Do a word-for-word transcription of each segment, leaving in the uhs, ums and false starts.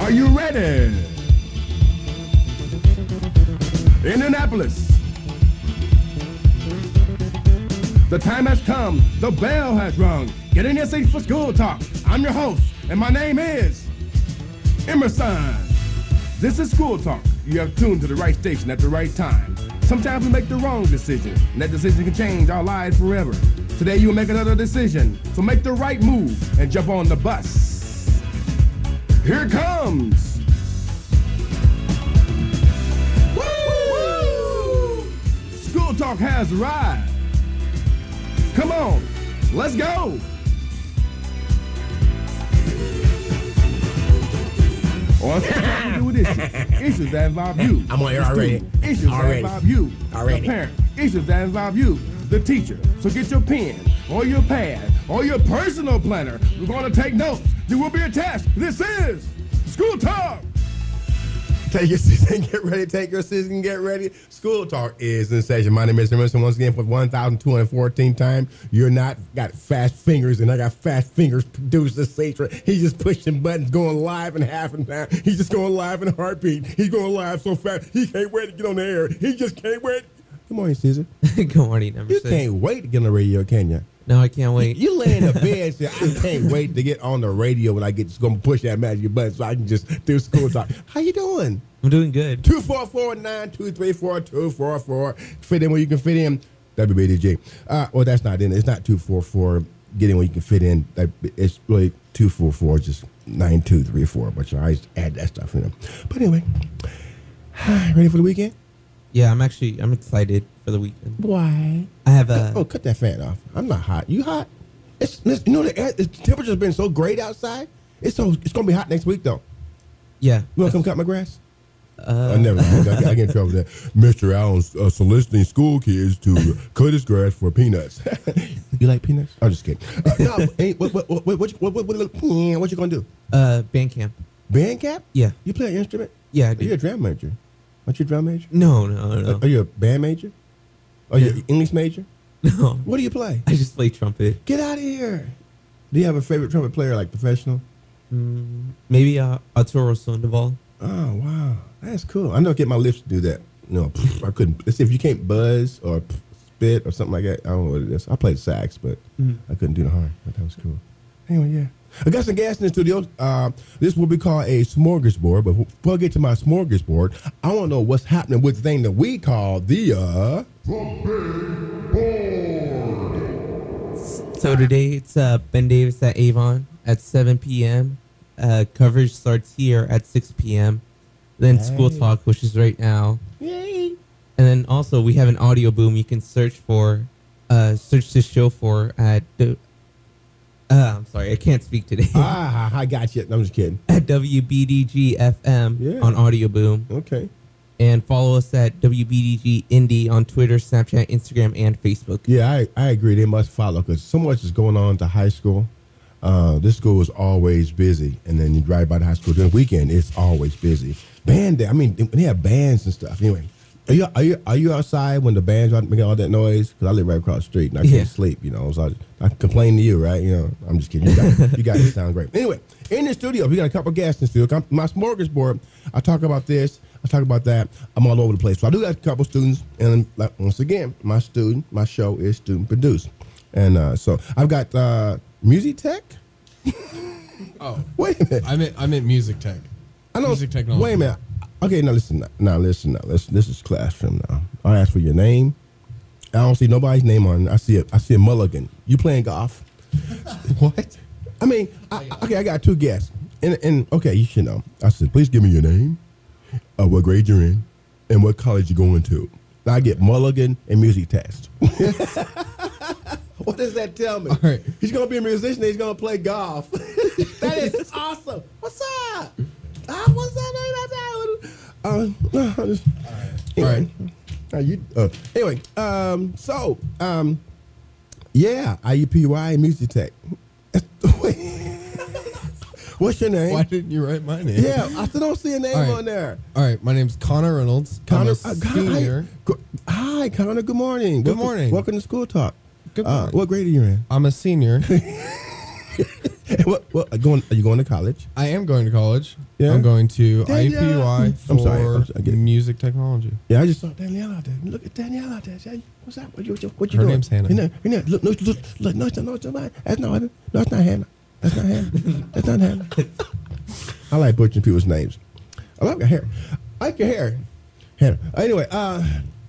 Are you ready? Indianapolis. The time has come. The bell has rung. Get in your seats for School Talk. I'm your host, and my name is Emerson. This is School Talk. You have tuned to the right station at the right time. Sometimes we make the wrong decision, and that decision can change our lives forever. Today you will make another decision, so make the right move and jump on the bus. Here it comes. Woo! School Talk has arrived. Come on, let's go. On something to do with issues. Issues that involve you. I'm on here already. Issues already. that involve you. Already. The parent. Issues that involve you. The teacher. So get your pen or your pad or your personal planner. We're going to take notes. There will be a test. This is School Talk. Take your seats and get ready. Take your seats and get ready. School Talk is in session. My name is Emerson. Once again, for one thousand two hundred fourteen time. You're not got fast fingers, and I got fast fingers. Producer Satra. He's just pushing buttons, going live in half an hour. He's just going live in a heartbeat. He's going live so fast. He can't wait to get on the air. He just can't wait. Good morning, Caesar. Good morning, Emerson. You can't wait to get on the radio, can you? No, I can't wait. You lay in the bed and say, I can't wait to get on the radio when I get just gonna push that magic button so I can just do School Talk. How you doing? I'm doing good. two four four, nine two three four, two four four. Fit in where you can fit in. W B D G. Uh, well, that's not in it. It's not two four four. Get in where you can fit in. It's really two four four, just nine two three four. But I just add that stuff in there. But anyway, ready for the weekend? Yeah, I'm actually, I'm excited for the weekend. Why? I have a... Oh, cut that fan off. I'm not hot. You hot? It's, it's you know, the, air, the temperature's been so great outside. It's so it's going to be hot next week, though. Yeah. You want to come cut my grass? Uh, I never mind. I, I get in trouble with that. Mister Allen's uh, soliciting school kids to cut his grass for peanuts. You like peanuts? I'm just kidding. Uh, no, hey, what, what, what, what, what, what, what, what, what you going to do? Uh, band camp. Band camp? Yeah. You play an instrument? Yeah, I Are do. you a drum major? Aren't you a drum major? No, no, no. Are you a band major? Are you an English major? No. What do you play? I just play trumpet. Get out of here. Do you have a favorite trumpet player, like professional? Mm, maybe uh, Arturo Sandoval. Oh, wow. That's cool. I know get my lips to do that. No, I couldn't. Let's see, if you can't buzz or spit or something like that, I don't know what it is. I played sax, but Mm. I couldn't do the horn. But that was cool. Anyway, yeah. I got some gas in the studio. Uh, this will be called a smorgasbord. But before I get to my smorgasbord, I want to know what's happening with the thing that we call the uh, the big board. So today it's uh, Ben Davis at Avon at seven p.m. Uh, coverage starts here at six p.m. Then Hey. School Talk, which is right now. Yay. And then also we have an audio boom you can search for, uh, search this show for at, uh, I'm sorry, I can't speak today. Ah, I got you. I'm just kidding. At W B D G F M Yeah. on Audio Boom. Okay. And follow us at W B D G Indie on Twitter, Snapchat, Instagram, and Facebook. Yeah, I, I agree. They must follow because so much is going on to high school. Uh, this school is always busy. And then you drive by the high school during the weekend, it's always busy. Band day. I mean, they have bands and stuff. Anyway, are you are you are you outside when the bands are making all that noise? Because I live right across the street and I can't Yeah. sleep. You know, so I, I complain to you, right? You know, I'm just kidding. You guys, you guys sound great. Anyway, in the studio, we got a couple of guests in the studio. Come- My smorgasbord. I talk about this. I talk about that. I'm all over the place. So I do got a couple students, and like, once again, my student, my show is student produced, and uh, so I've got uh, music tech. Oh, Wait a minute. I meant I meant music tech. I know. Music technology. Wait a minute. Okay, now listen. Now, now listen. Now listen. This is classroom. Now I ask for your name. I don't see nobody's name on it. I see a, I see a mulligan. You playing golf? What? I mean, I, okay. I got two guests, and and okay, you should know. I said, please give me your name, uh, what grade you're in, and what college you're going to. Now I get mulligan and music test. What does that tell me? All right. He's going to be a musician. He's going to play golf. That is awesome. What's up? Uh, what's that? Uh, uh, just, All right. How you? Uh, anyway, um, so um, yeah, I U P Y Music Tech. Wait. What's your name? Why didn't you write my name? Yeah, I still don't see a name All right. on there. All right, my name's Connor Reynolds. Connor, I'm a uh, senior. Hi, go- hi, Connor. Good morning. Good welcome, morning. Welcome to School Talk. Good Uh, morning. what grade are you in? I'm a senior. what, what, are, going, are you going to college? I am going to college. Yeah? I'm going to Danielle. I U P U I for I'm sorry, I'm sorry, I get it. music technology. Yeah, I just saw Danielle out there. Look at Danielle out there. Say, what's up? What you, what you, what you Her doing? name's Hannah. You know, you know, look, look, look, look, no, it's not, no, it's not, that's not, no, it's not Hannah. That's not Hannah. That's not Hannah. I like butchering people's names. I like your hair. I like your hair. Hannah. Anyway, uh,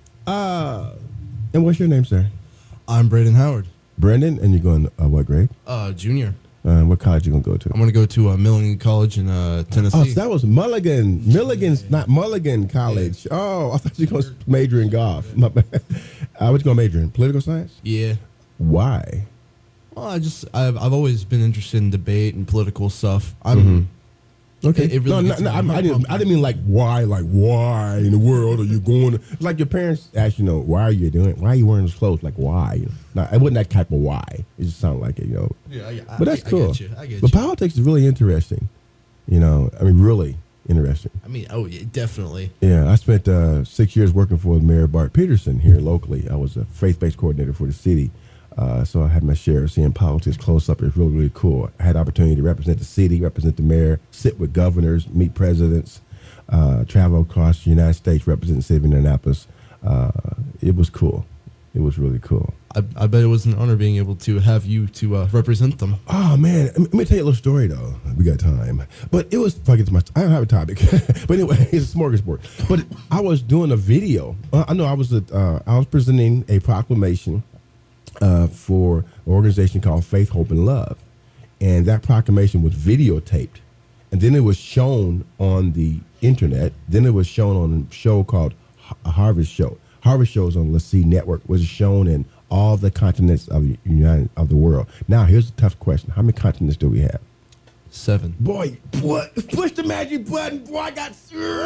uh, and what's your name, sir? I'm Braden Howard, Brendan, and you're going uh, what grade? uh, junior. Uh, what college you gonna go to? I'm going to go to uh, Milligan College in uh, Tennessee. Oh, so that was Mulligan. Milligan's not Mulligan College. Oh, I thought you were going to major in golf. My bad. Uh, what you going to major in? Political science? yeah. Why? Well, I just I've I've always been interested in debate and political stuff. I'm Mm-hmm. Okay. It- it really no, no, gets no, me. I'm- I didn't. I didn't mean like why. Like why in the world are you going? To, it's like your parents ask you, know, why are you doing? Why are you wearing those clothes? Like why? You know, no, it wasn't that type of why. It just sounded like it, you know. yeah, I, I, But that's I, cool. I get you. I get But you. politics is really interesting. You know, I mean, really interesting. I mean, oh yeah, definitely. Yeah, I spent uh, six years working for Mayor Bart Peterson here locally. I was a faith-based coordinator for the city, uh, so I had my share of seeing politics close up. It's really, really cool. I had the opportunity to represent the city, represent the mayor, sit with governors, meet presidents, uh, travel across the United States, represent the city of Indianapolis. Uh, it was cool. It was really cool. I, I bet it was an honor being able to have you to uh, represent them. Oh man, let me, let me tell you a little story though. We got time, but it was. If I get to my, I don't have a topic, but anyway, it's a smorgasbord. But I was doing a video. Uh, I know I was. A, uh, I was presenting a proclamation uh, for an organization called Faith, Hope, and Love, and that proclamation was videotaped, and then it was shown on the internet. Then it was shown on a show called H- Harvest Show. Harvest Shows on Let's See Network was shown in all the continents of the United of the world. Now, here's a tough question: how many continents do we have? Seven. Boy, what? Push the magic button, boy! I got.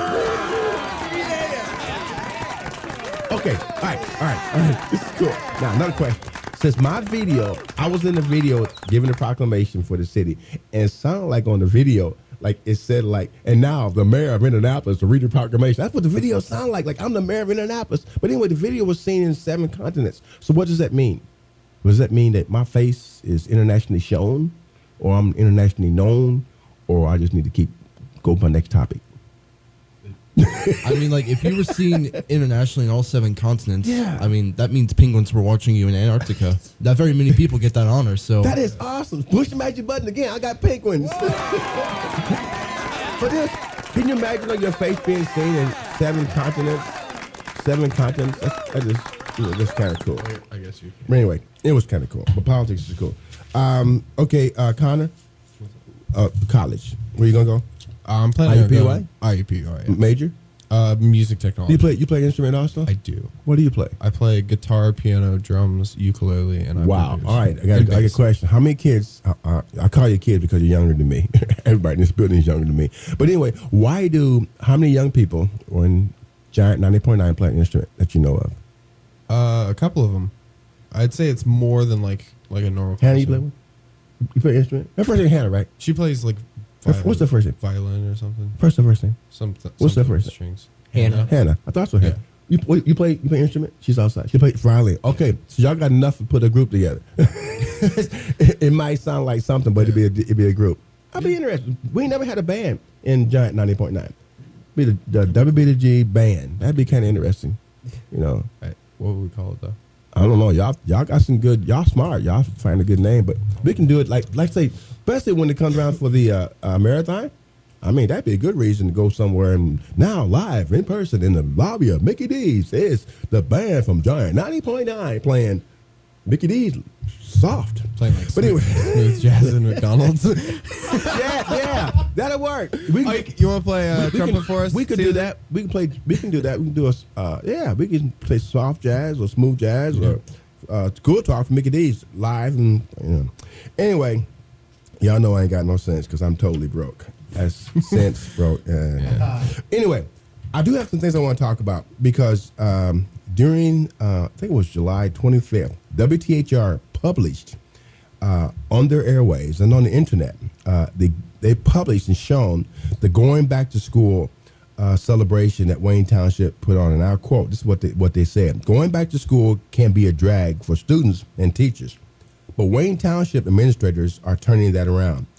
Yeah. Okay, all right, all right, all right. This is cool. Now, another question. Since my video, I was in the video giving a proclamation for the city, and it sounded like on the video, like it said like, and now the mayor of Indianapolis to read the proclamation. That's what the video sounded like. Like I'm the mayor of Indianapolis. But anyway, the video was seen in seven continents. So what does that mean? Does that mean that my face is internationally shown, or I'm internationally known, or I just need to keep go to my next topic? I mean, like, if you were seen internationally in all seven continents, Yeah. I mean, that means penguins were watching you in Antarctica. Not very many people get that honor, so. That is awesome. Push the magic button again. I got penguins. But this, can you imagine like, your face being seen in seven continents? Seven continents. That's, that is, you know, that's kind of cool. I guess you. But anyway, it was kind of cool. But politics is cool. Um, okay, uh, Connor, uh, college. Where you gonna go? I'm planning I U P U I? on I U P U I. Yeah. Major? Uh, music Do technology. you play? You play an instrument also? I do. What do you play? I play guitar, piano, drums, ukulele, and I Wow. produce. All right. I got, And I got a bass. question. How many kids? Uh, uh, I call you kids because you're younger than me. Everybody in this building is younger than me. But anyway, why do how many young people on Giant ninety point nine play an instrument that you know of? Uh, a couple of them. I'd say it's more than like like a normal. Hannah, you play person. one? You play an instrument? Her first name Hannah, right? She plays like. What's- what's the first name? Violin or something. First and first name. Something. What's the something with first name? Strings. Hannah. Hannah. I thought so. Hannah. You, wait, you play you play instrument? She's outside. She plays violin. Okay, so y'all got enough to put a group together. it, it might sound like something, but it'd be a, it'd be a group. I'd be interested. We never had a band in Giant ninety point nine. Be the, the W B the G band. That'd be kind of interesting. You know, Right. What would we call it though? I don't know. Y'all y'all got some good. Y'all smart. Y'all find a good name, but we can do it like like say, especially when it comes around for the uh, uh, marathon. I mean, that'd be a good reason to go somewhere and now live in person in the lobby of Mickey D's is the band from Giant ninety point nine playing Mickey D's soft. Playing like But anyway. smooth jazz in McDonald's. yeah, yeah, that'll work. We Oh, you, you want to play uh, we trumpet can, for us? We could See do that? that. We can play. We can do that. We can do a. Uh, yeah, we can play soft jazz or smooth jazz or uh, School Talk from Mickey D's live and you know. Anyway, y'all know I ain't got no sense because I'm totally broke. That's sense broke. Uh, Yeah. Anyway, I do have some things I want to talk about because um, during uh, I think it was July twenty-fifth, W T H R published uh, on their airwaves and on the internet. Uh, they they published and shown the going back to school uh, celebration that Wayne Township put on. And I'll quote: "This is what they, what they said: Going back to school can be a drag for students and teachers, but Wayne Township administrators are turning that around.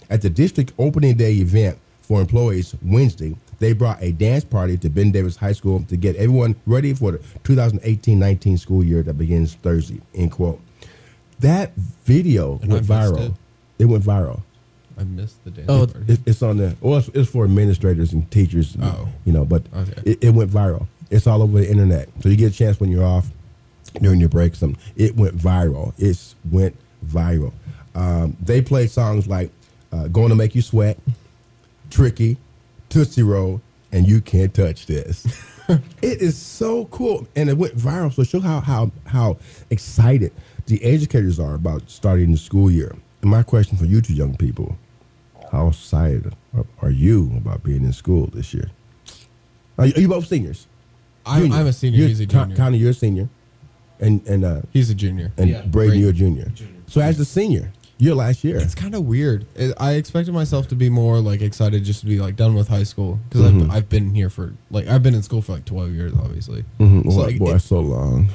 At the district opening day event for employees Wednesday, they brought a dance party to Ben Davis High School to get everyone ready for the twenty eighteen nineteen school year that begins Thursday, end quote. That video And went I missed viral. it. It went viral. I missed the dance Oh, party. It, it's on the, well, it's, it's for administrators and teachers, Oh. you know, but Okay. it, it went viral. It's all over the internet. So you get a chance when you're off during your break. Something. It went viral. It went viral. Um, they played songs like uh, Going to Make You Sweat, Tricky, Tootsie Roll, and You Can't Touch This. It is so cool. And it went viral. So show how, how, how excited the educators are about starting the school year. And my question for you two young people, how excited are, are you about being in school this year? Are you, are you both seniors? I'm, Junior. I'm a senior. You're, He's a Con- junior. Connie, you're a senior. And, and, uh, He's a junior. and Yeah. Braden, you're a Braden. junior. So as a senior, your last year. It's kind of weird. It, I expected myself to be more like excited just to be like done with high school because Mhm. I've, I've been here for like I've been in school for like twelve years, obviously. Mhm. So, Boy, like, boy, it- that's so long.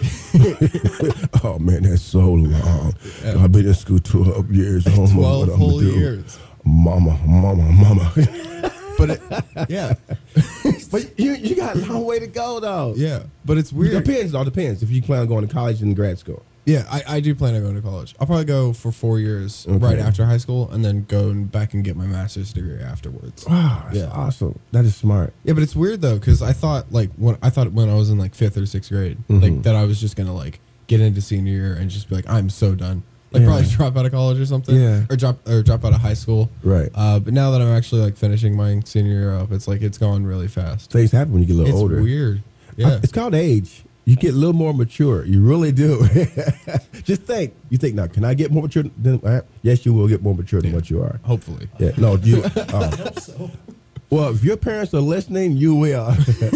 Oh man, that's so long. Yeah. I've been in school twelve years. I don't know what twelve I'm whole gonna do. years. Mama, mama, mama. But it, yeah, But you you got a long way to go though. yeah. But it's It weird. depends. All depends if you plan on going to college and grad school. Yeah, I, I do plan on going to college. I'll probably go for four years Okay. right after high school, and then go back and get my master's degree afterwards. Wow, that's Yeah. awesome. That is smart. Yeah, but it's weird though because I thought like when I thought when I was in like fifth or sixth grade, Mhm. like that I was just gonna like get into senior year and just be like I'm so done. Like Yeah. probably drop out of college or something. Yeah. Or drop or drop out of high school. Right. Uh, but now that I'm actually like finishing my senior year up, it's like it's gone really fast. Things happen when you get a little It's older. weird. Uh, Yeah. It's called age. You get a little more mature. You really do. Just think. You think now, can I get more mature than uh, yes, you will get more mature than Yeah. what you are. Hopefully. Yeah. No, you uh, well, if your parents are listening, you will.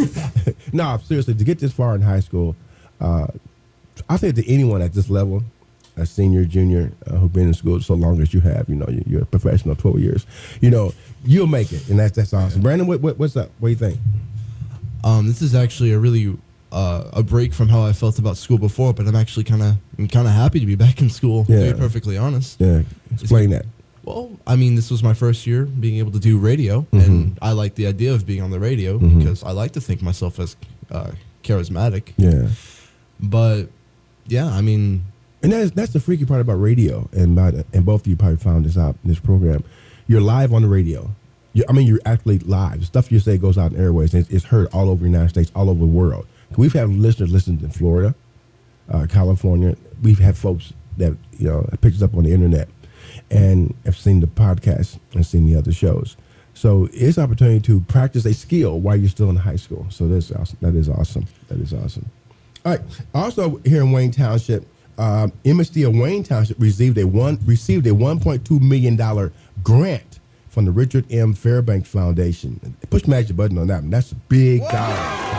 No, seriously, to get this far in high school, uh, I say to anyone at this level, a senior, junior, uh, who've been in school so long as you have, you know, you- you're a professional, twelve years, you know, you'll make it, and that's that's awesome. Brandon, what, what what's up? What do you think? Um, this is actually a really uh, a break from how I felt about school before, but I'm actually kind of I'm kind of happy to be back in school. To Yeah. be perfectly honest. Yeah, explain that. Well, I mean, this was my first year being able to do radio, Mhm. and I like the idea of being on the radio Mhm. because I like to think myself as uh, charismatic. Yeah. But yeah, I mean, And that's that's the freaky part about radio, and about, and both of you probably found this out in this program. You're live on the radio. You, I mean, you're actually live. The stuff you say goes out in airways, and it's, it's heard all over the United States, all over the world. We've had listeners listen in Florida, uh, California. We've had folks that you know picked us up on the internet, and have seen the podcast and seen the other shows. So it's an opportunity to practice a skill while you're still in high school. So that's awesome. That is awesome. That is awesome. All right. Also here in Wayne Township, um, M S D of Wayne Township received a one received a one point two million dollar grant from the Richard M. Fairbanks Foundation. Push the magic button on that one. That's a big dollar.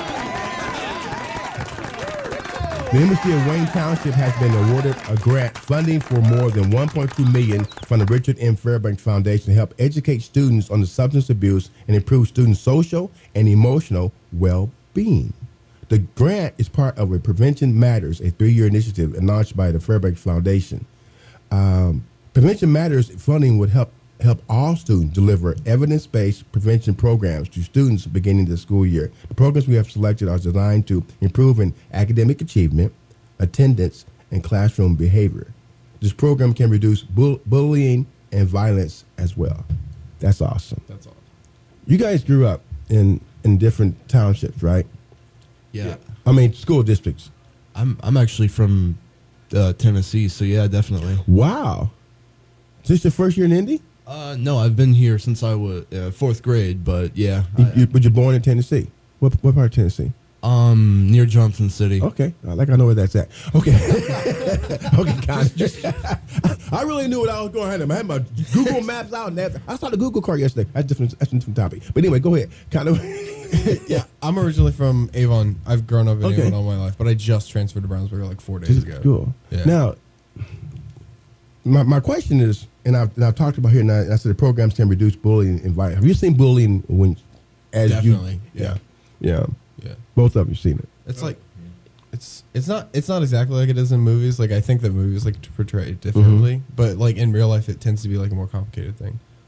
The M S D of Wayne Township has been awarded a grant funding for more than one point two million dollars from the Richard M. Fairbanks Foundation to help educate students on the substance abuse and improve student social and emotional well-being. The grant is part of a Prevention Matters, a three-year initiative launched by the Fairbanks Foundation. Um, Prevention Matters funding would help help all students deliver evidence-based prevention programs to students beginning the school year. The programs we have selected are designed to improve in academic achievement, attendance, and classroom behavior. This program can reduce bull- bullying and violence as well. That's awesome. That's all. You guys grew up in, in different townships, right? yeah, I mean, school districts. I'm I'm actually from uh, Tennessee, so yeah, definitely. Wow. Is this your first year in Indy? Uh, no, I've been here since I was uh, fourth grade, but yeah, You, I- you, but you're born in Tennessee. What, what part of Tennessee? um, near Johnson City. Okay, I like I know where that's at. Okay, okay, guys. I really knew what I was going to have. I had my Google Maps out, and that, I saw the Google car yesterday. That's different. That's a different topic. But anyway, go ahead. Kind of. Yeah, I'm originally from Avon. I've grown up in Okay. Avon all my life, but I just transferred to Brownsburg like four days ago. Cool. Yeah. Now, my my question is, and I've, and I've talked about here, and I, and I said the programs can reduce bullying and violence. Have you seen bullying when, as Definitely, you? yeah. Yeah. Yeah. Both of you seen it. It's like it's it's not it's not exactly like it is in movies. Like I think that movies like to portray it differently, but like in real life it tends to be like a more complicated thing.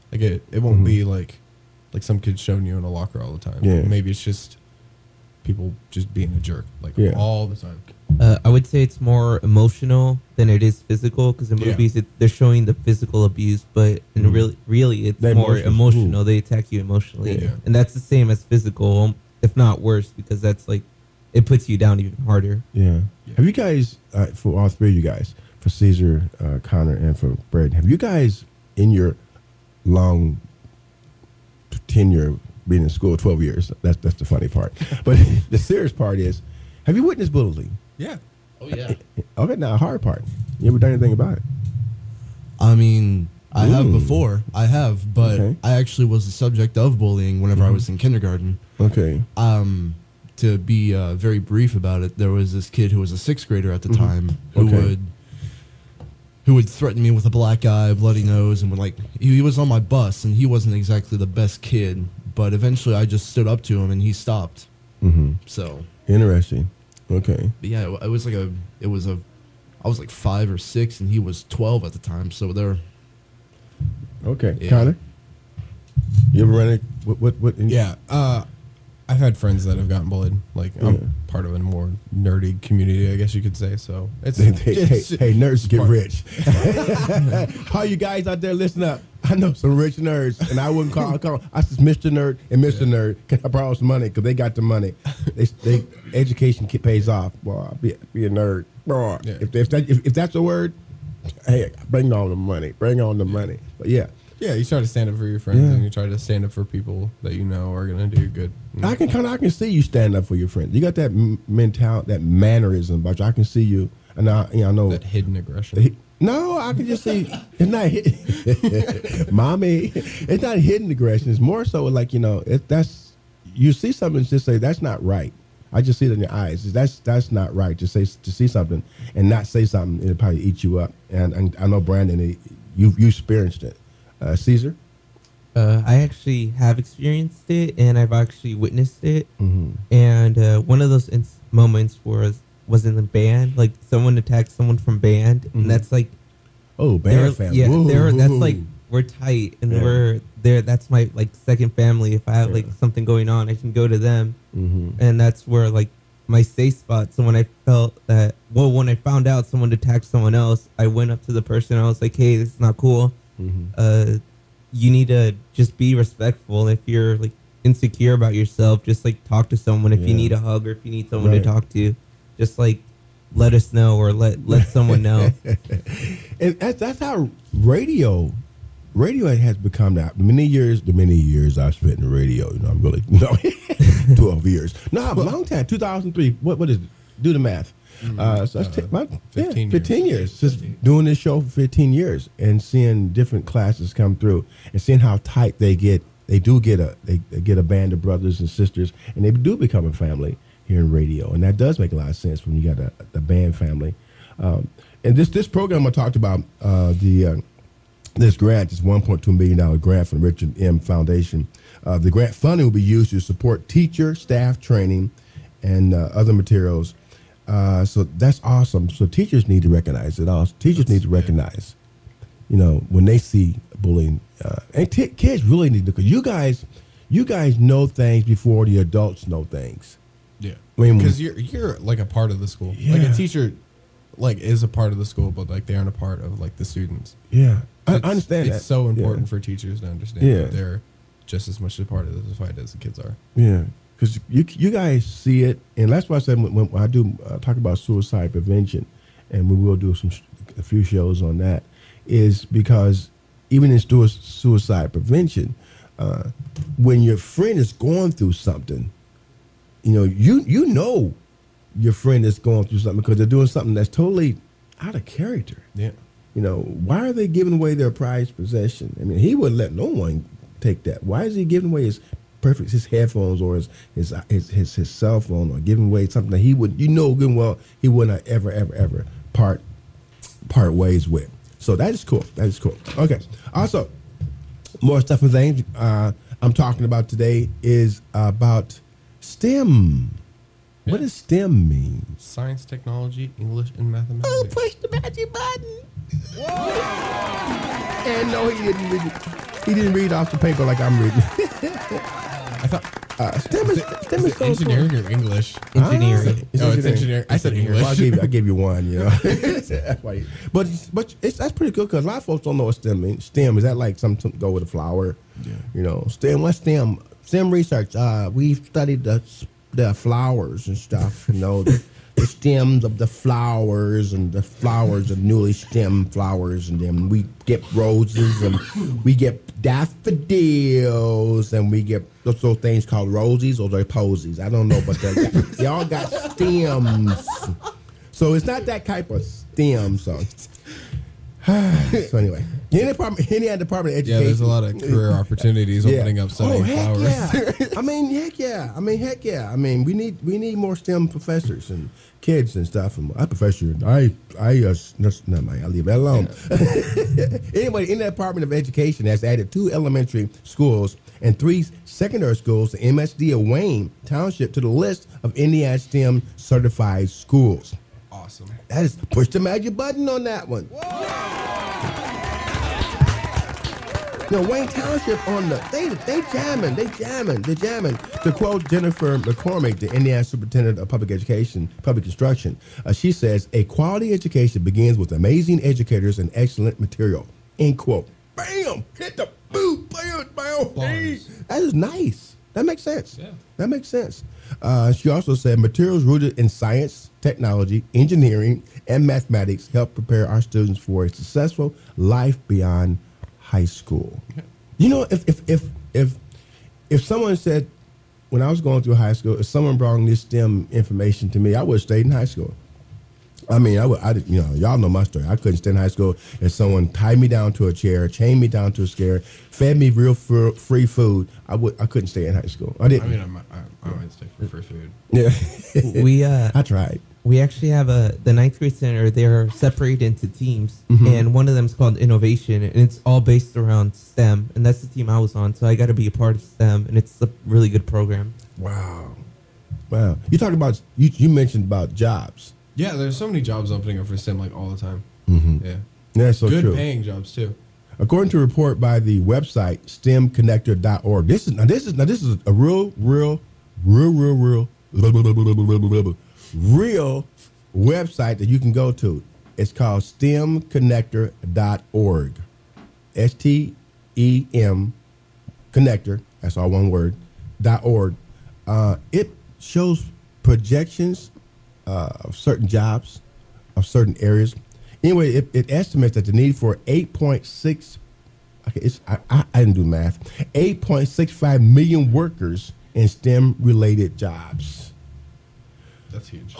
Like it, it won't Mhm. be like like some kid showing you in a locker all the time. Yeah. Maybe it's just people just being a jerk like Yeah. all the time. Uh, I would say it's more emotional than it is physical because in Yeah. movies it, they're showing the physical abuse, but in Mhm. really, really it's The more emotions, emotional. ooh. They attack you emotionally, Yeah. and that's the same as physical, um, if not worse, because that's like it puts you down even harder. Yeah. Yeah. Have you guys, uh, for all three of you guys, for Caesar, uh, Connor, and for Brad, have you guys in your long t- tenure being in school, twelve years, that's that's the funny part. But the serious part is, have you witnessed bullying? Yeah. Oh yeah. Okay, now the hard part. You ever done anything about it? I mean, I have Ooh. before. I have, but Okay. I actually was the subject of bullying whenever I was in kindergarten. Okay. Um, to be uh, very brief about it, there was this kid who was a sixth grader at the Mhm. time who Okay. would who would threaten me with a black eye, bloody nose, and would like he, he was on my bus, and he wasn't exactly the best kid. But eventually, I just stood up to him, and he stopped. Mm-hmm. So, Interesting. Okay. but yeah, it, it was like a it was a I was like five or six, and he was twelve at the time. So there. Okay. Yeah. Connor, you ever run it? What? What? what in- Yeah. Uh, I've had friends that have gotten bullied. Like Yeah. I'm part of a more nerdy community, I guess you could say. So it's Hey, hey, hey, it's- hey, nerds get part- rich. All you guys out there, listen up. I know some rich nerds, and I wouldn't call. I call. I said, Mister Nerd and Mister Nerd, can I borrow some money? Because they got the money. They, they education ki- pays off. Boy, be, be a nerd. Boy, Yeah. if, if that if, if that's a word, hey, bring on the money. Bring on the money. But yeah, Yeah, you try to stand up for your friends, Yeah. and you try to stand up for people that you know are gonna do good. I can kind of I can see you stand up for your friends. You got that m- mentality, that mannerism about you. I can see you, and I, you know, I know that hidden aggression. He- No, I can just see it's not hidden. Mommy, it's not hidden aggression. It's more so like, you know, it, that's you see something and just say that's not right. I just see it in your eyes. That's that's not right to say to see something and not say something. It'll probably eat you up. And, and I know Brandon, he, you you experienced it. Uh, Caesar. Uh, I actually have experienced it, and I've actually witnessed it. Mm-hmm. And uh, one of those ins- moments was was in the band, like someone attacked someone from band, Mhm. and that's like Oh, they band were- family. yeah, Woo, they were, that's woo. like we're tight, and Yeah. we're there. That's my like second family. If I have like Yeah. something going on, I can go to them, Mhm. and that's where like my safe spot. So when I felt that, well, when I found out someone attacked someone else, I went up to the person. I was like, "Hey, this is not cool. Mhm. Uh, you need to just be respectful. If you're like insecure about yourself, just like talk to someone. If Yeah. you need a hug or if you need someone Right. to talk to, just like let us know or let let someone know." And that's, that's how radio, radio has become that. The many years, the many years I've spent in radio, you know, I'm really, no, twelve years. No, a long time, two thousand three. What, what is it? Do the math. Uh, so that's Uh, t- my, fifteen yeah, fifteen years. years. Just fifteen. doing this show for fifteen years and seeing different classes come through and seeing how tight they get. They do get a they, they get a band of brothers and sisters, and they do become a family here in radio, and that does make a lot of sense when you got a, a band family. Um, and this this program I talked about uh, the uh, this grant is one point two million dollar grant from the Richard M. Foundation. Uh, the grant funding will be used to support teacher staff training and uh, other materials. Uh, so that's awesome. So teachers need to recognize it. Also, teachers That's- need to recognize, you know, when they see bullying, uh, and t- kids really need to. Because you guys, you guys know things before the adults know things. Yeah, I mean, because you're you're like a part of the school. Like Yeah. a teacher, like is a part of the school, but like they aren't a part of like the students. Yeah, I, I It's- understand It's that. so Yeah. important for teachers to understand Yeah. that they're just as much a part of the society as the kids are. Yeah, because you you guys see it, and that's why I said when, when I do uh, talk about suicide prevention, and we will do some sh- a few shows on that, is because even in stu- suicide prevention, uh, when your friend is going through something, you know you you know your friend is going through something because they're doing something that's totally out of character. Yeah, You know, why are they giving away their prized possession? I mean, he wouldn't let no one take that. Why is he giving away his perfect his headphones or his his his his, his cell phone or giving away something that he would you know good and well he would not ever ever ever part part ways with. So that is cool. That is cool. Okay. Also, more stuff and things uh, I'm talking about today is about STEM. What Yeah. does STEM mean? science, technology, English, and mathematics. Oh, push the magic button. And no, he didn't. Really, he didn't read off the paper like I'm reading. I thought Uh, STEM is, STEM is is it so engineering or English? Engineering. It's Oh, it's engineering. I said English. Well, I'll give you, I'll give you one, you know. That's why you- but but it's, that's pretty good because a lot of folks don't know what STEM means. STEM, is that like something to go with a flower? Yeah. You know, STEM, what's STEM? STEM research, uh, we've studied the, the flowers and stuff, you know, the, the stems of the flowers and the flowers of newly stemmed flowers. And then we get roses and we get daffodils and we get those, those things called rosies or they're posies. I don't know, but they they all got stems. So it's not that type of stem. So, so anyway, any department, any other department of Yeah, education. there's a lot of career opportunities Yeah. opening up studying oh, heck flowers. Yeah. I mean, heck yeah. I mean, heck yeah. I mean, we need we need more STEM professors and kids and stuff. And I professor, I I uh, that's not my. I'll leave that alone. Anyway, in the Department of Education has added two elementary schools and three secondary schools to M S D of Wayne Township to the list of Indiana STEM certified schools. Awesome. That is push the magic button on that one. You know, Wayne Township on the they they jamming, they jamming, they jamming. To quote Jennifer McCormick, the Indiana Superintendent of Public Education, Public Instruction, uh, she says, "A quality education begins with amazing educators and excellent material." End quote. Bam! Hit the boot, bam, bam. Hey. That is nice. That makes sense. Yeah. That makes sense. Uh, she also said, "Materials rooted in science, technology, engineering, and mathematics help prepare our students for a successful life beyond high school." You know, if if if if if someone said when I was going through high school, if someone brought this STEM information to me, I would have stayed in high school. I mean, I would, I did, you know, y'all know my story. I couldn't stay in high school if someone tied me down to a chair, chained me down to a chair, fed me real fr- free food. I would, I couldn't stay in high school. I I didn't. mean, I'm, I, I might stay for free food. Yeah, We uh I tried. we actually have a the ninth grade center. They're separated into teams, Mm-hmm. and one of them is called Innovation, and it's all based around STEM, and that's the team I was on. So I got to be a part of STEM, and it's a really good program. Wow, wow. You talked about you. You mentioned about jobs. Yeah, there's so many jobs opening up for STEM like all the time. Mm-hmm. Yeah. That's so Good true. paying jobs too. According to a report by the website stem connector dot org, this is now this is now this is a real, real, real, real, real, real website that you can go to. It's called stem connector dot org. S T E M connector, that's all one word, dot org. Uh, it shows projections uh, of certain jobs, of certain areas. Anyway, it, it estimates that the need for eight point six, okay, it's, I, I, I didn't do math, eight point six five million workers in STEM-related jobs. That's huge.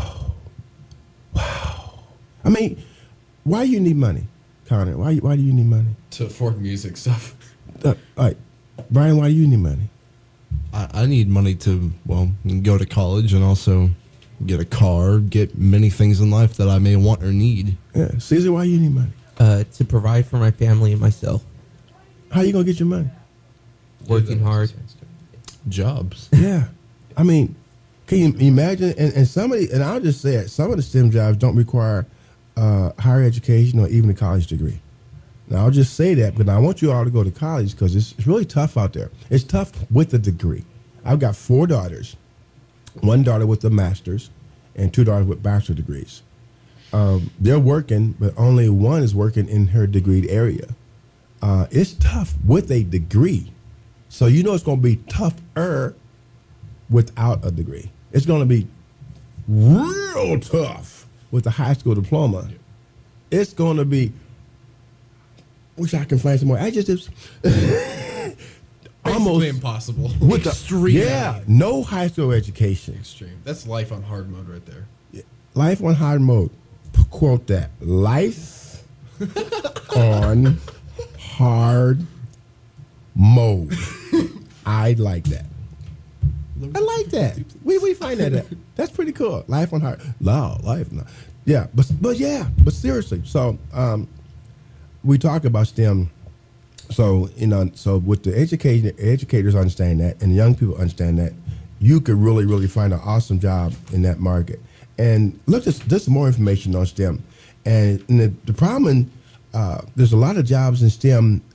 I mean, why do you need money, Connor? Why, why do you need money? To afford music stuff. Uh, all right, Brian, why do you need money? I, I need money to, well, go to college and also get a car, get many things in life that I may want or need. Yeah, Caesar, why you need money? Uh, to provide for my family and myself, How you gonna get your money? working Yeah, that hard. makes sense, too. Jobs. Yeah, I mean, can you imagine? And, and somebody, and I'll just say it: some of the STEM jobs don't require uh, higher education or even a college degree. Now, I'll just say that, but I want you all to go to college because it's, it's really tough out there. It's tough with a degree. I've got four daughters, one daughter with a master's, and two daughters with bachelor degrees. Um, they're working, but only one is working in her degreed area. Uh, it's tough with a degree. So you know it's going to be tougher without a degree. It's going to be real tough with a high school diploma. It's going to be, wish I can find some more adjectives. Almost Almost impossible. with the, Extreme. yeah, no high school education. Extreme. That's life on hard mode right there. Life on hard mode. P- Quote that. Life on hard mode. I like that. I like that. We we find that. That's pretty cool. Life on hard. No, life. No. Yeah, but but yeah, but seriously. So um, we talk about STEM. So you know, so with the education, educators understand that, and young people understand that, you could really really find an awesome job in that market. And look, there's, there's more information on STEM, and, and the, the problem, uh, there's a lot of jobs in STEM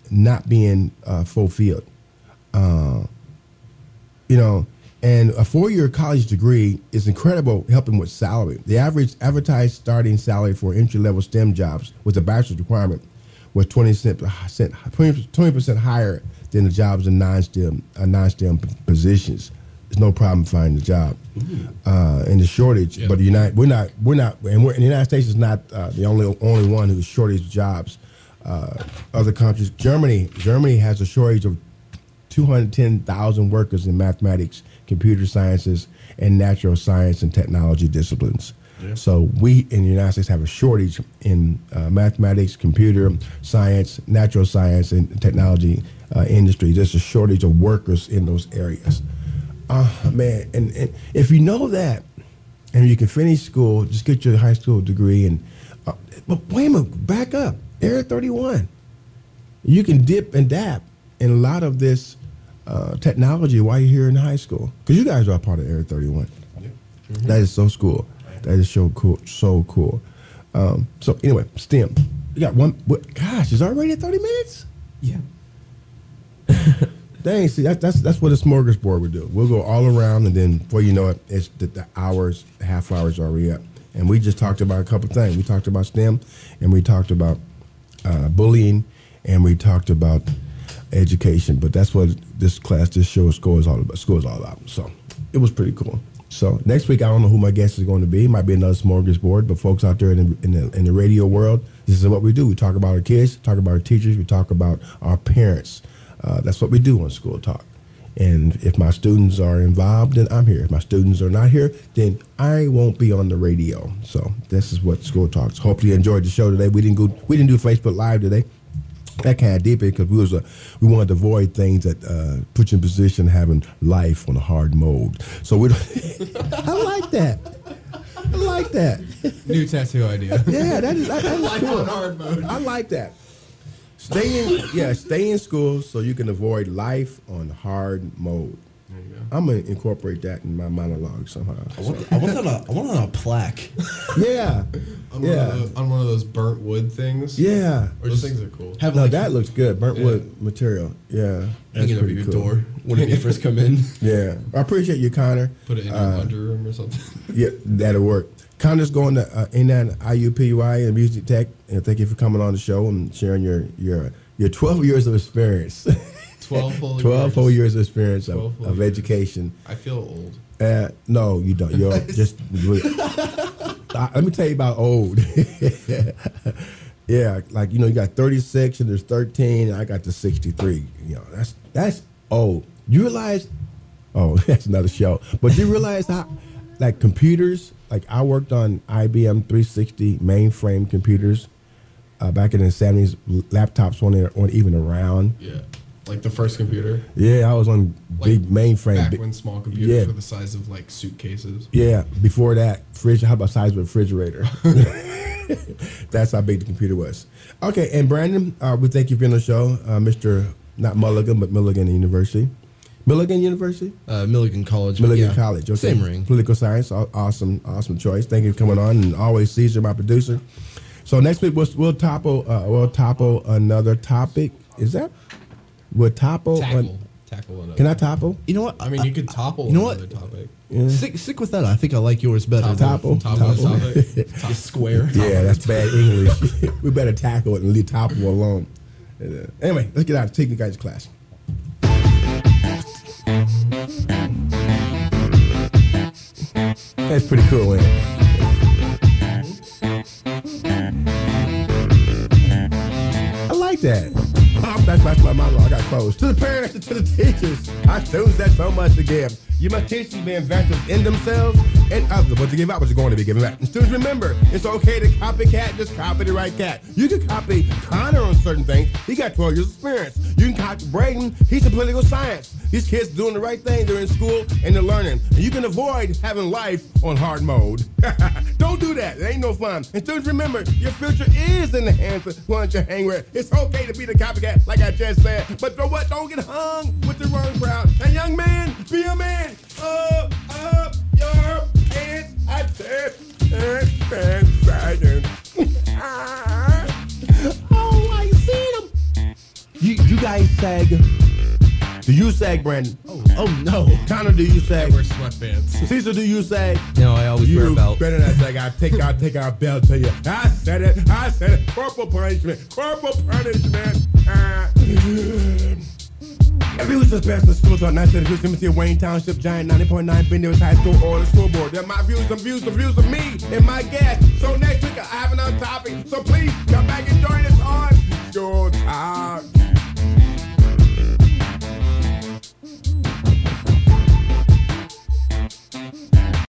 not being uh, fulfilled. Uh, you know, and a four-year college degree is incredible helping with salary. The average advertised starting salary for entry-level STEM jobs with a bachelor's requirement was twenty percent higher than the jobs in non-STEM, uh, non-STEM positions. There's no problem finding a job. Uh, and the shortage, Yeah. but the United, we're not, we're not, and we're, and the United States is not uh, the only only one who's shortage of jobs. Uh, other countries, Germany, Germany has a shortage of two hundred ten thousand workers in mathematics, computer sciences, and natural science and technology disciplines. Yeah. So we in the United States have a shortage in uh, mathematics, computer science, natural science, and technology uh, industry. There's a shortage of workers in those areas. Uh, man, and, and if you know that, and you can finish school, just get your high school degree, and uh, but wait a minute, back up, Area thirty-one. You can dip and dab in a lot of this uh, technology while you're here in high school, because you guys are a part of Area thirty-one. Yeah. That is so cool. That is so cool. So cool. Um, so anyway, STEM. You got one. What, gosh, it's already at thirty minutes. Yeah. Dang, see, that, that's that's what a smorgasbord would do. We'll go all around, and then before you know it, it's the, the hours, half hours are already up. And we just talked about a couple things. We talked about STEM, and we talked about uh, bullying, and we talked about education. But that's what this class, this show, school is all about. School is all about. So it was pretty cool. So next week, I don't know who my guest is going to be. It might be another smorgasbord. But folks out there in the, in the in the radio world, this is what we do. We talk about our kids, talk about our teachers, we talk about our parents. Uh, that's what we do on School Talk. And if my students are involved, then I'm here. If my students are not here, then I won't be on the radio. So this is what School Talks. Hopefully you enjoyed the show today. We didn't go. We didn't do Facebook Live today. That kind of deep because we was a, we wanted to avoid things that uh, put you in position having life on a hard mode. So we. I like that. I like that. New tattoo idea. Yeah, that is, that, that is Life cool. on hard mode. I like that. Stay in, yeah, stay in school so you can avoid life on hard mode. There you go. I'm gonna incorporate that in my monologue somehow. I want, I want that on a, I want it on a plaque. Yeah, On, yeah, one of the, on one of those burnt wood things. yeah. Those things are cool. Have No, like, that looks good. Burnt Yeah. wood material. Yeah, that's hang it over pretty your cool. door when you first come in. Yeah, I appreciate you, Connor. Put it in your Uh, laundry room or something. Yeah, that'll work. Connor's going to uh, in that I U P U I and Music Tech, and thank you for coming on the show and sharing your your your twelve years of experience. Twelve whole twelve years. whole years of experience of, twelve whole of years. education. I feel old. Uh, no, you don't. You're just. uh, let me tell you about old. Yeah, like you know, you got thirty-six and there's thirteen. And I got the sixty-three. You know, that's that's old. You realize? Oh, that's another show. But you realize how, like computers. Like I worked on I B M three sixty mainframe computers uh, back in the seventies. Laptops weren't, weren't even around. Yeah. Like the first computer. Yeah, I was on Like big mainframe. Back big- when small computers Yeah. were the size of like suitcases. Yeah, before that, fridge. How about size of a refrigerator? That's how big the computer was. Okay, and Brandon, uh, we thank you for being on the show, uh, Mister Not Mulligan, but Milligan University. Milligan University, Uh, Milligan College. but Milligan yeah, College. Okay. Same ring. Political science, aw- awesome, awesome choice. Thank you for coming on, and always Caesar, my producer. So next week we'll we'll topple uh, we'll topple another topic. Is that we'll topple? Tackle. an- Tackle another. can I topple? You know what? I mean, you could topple You know what? another topic. Yeah. Stick, stick with that. I think I like yours better. Topple. Topple. Topple. topic. The square. Yeah, that's bad English. We better tackle it and leave topple alone. Uh, Anyway, let's get out of take you guys' class. That's pretty cool, ain't it? I like that. Oh, that's, that's my monologue. I got closed. To the parents and to the teachers, our students that so much to give. You must teach them to be inventors in themselves and others. But to give out what you're going to be giving back. And students, remember, it's okay to copycat, just copy the right cat. You can copy Connor on certain things. He got twelve years experience. You can copy Braden. He's in political science. These kids doing the right thing. They're in school and they're learning. And you can avoid having life on hard mode. Don't do that. It ain't no fun. And students, remember, your future is in the hands of one you hang with. It's okay to be the copycat, like I just said. But know what? Don't get hung with the wrong crowd. And young man, be a man. Up, up your pants. I said, pants, pants, pants. Oh, I see them. You, guys sag? Do you sag, Brandon? Oh, oh no. Connor, do you sag? Wear sweatpants. Caesar, do you sag? No, I always wear a You belt. better not say, I take out, take our belt to you. I said it, I said it. Corporal punishment, corporal punishment. Uh, If you was just best in school talk, not said Houston, Timothy, Wayne Township, Giant, ninety point nine, Ben Davis High School, or the school board. They're my views, some views, some views of me and my guests. So next week I have another topic, so please come back and join us.